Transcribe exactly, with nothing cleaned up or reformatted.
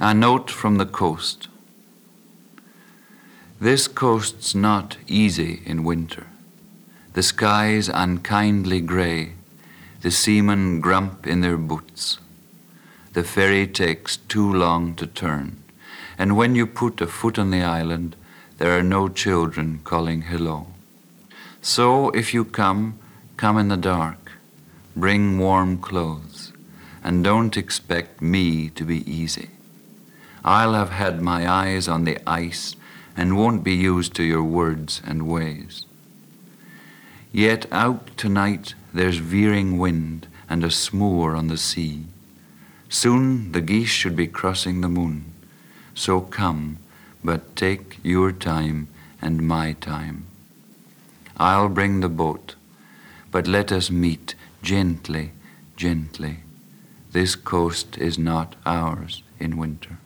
A note from the coast. This coast's not easy in winter. The sky's unkindly grey, the seamen grump in their boots. The ferry takes too long to turn, and when you put a foot on the island, there are no children calling hello. So if you come, come in the dark, bring warm clothes, and don't expect me to be easy. I'll have had my eyes on the ice and won't be used to your words and ways. Yet out tonight there's veering wind and a smoor on the sea. Soon the geese should be crossing the moon. So come, but take your time and my time. I'll bring the boat, but let us meet gently, gently. This coast is not ours in winter.